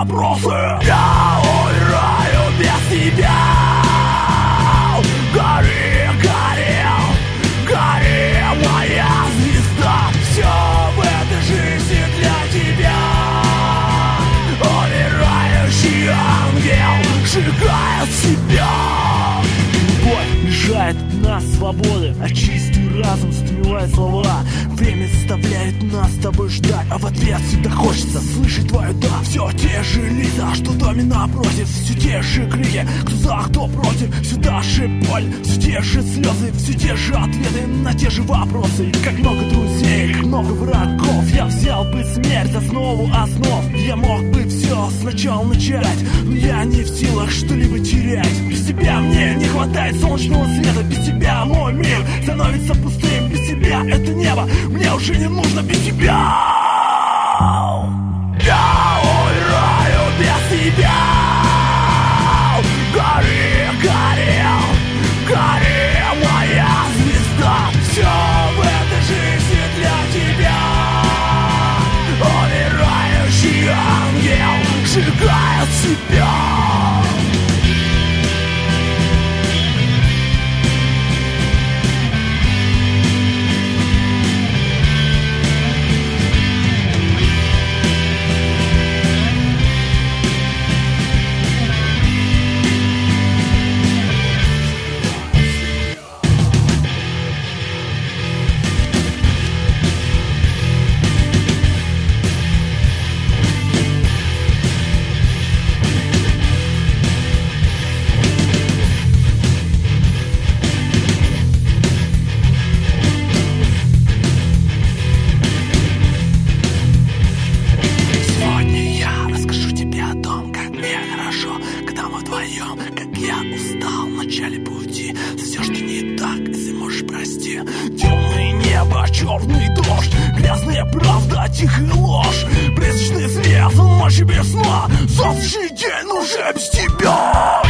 вопросы. Я умираю без тебя. Гори, гори, гори, моя звезда. Все в этой жизни для тебя. Умирающий ангел сжигает себя. Любовь лишает нас свободы, а чистый разум стремляет слова. Время заставляет нас с тобой ждать, а в ответ всегда хочется слышать твое «да». Все те же лица, что в доме напротив, все те же крики, кто за, кто против, все та же боль, все те же слезы, все те же ответы на те же вопросы. И как много друзей, как много врагов. Я взял бы смерть за основу основ. Я мог бы все сначала начать, но я не в силах что-либо терять. Без тебя мне не хватает солнечного света, без тебя мой мир становится пустым, без тебя это небо мне уже не нужно, без тебя. Я умираю без тебя. Гори, гори, гори, моя звезда. Все в этой жизни для тебя. Умирающий ангел сжигает себя. Как я устал в начале пути. За все, что не так, если можешь, прости. Темное небо, черный дождь, грязная правда, тихая ложь, призрачный свет, ночи без сна. Завтрашний день уже без тебя.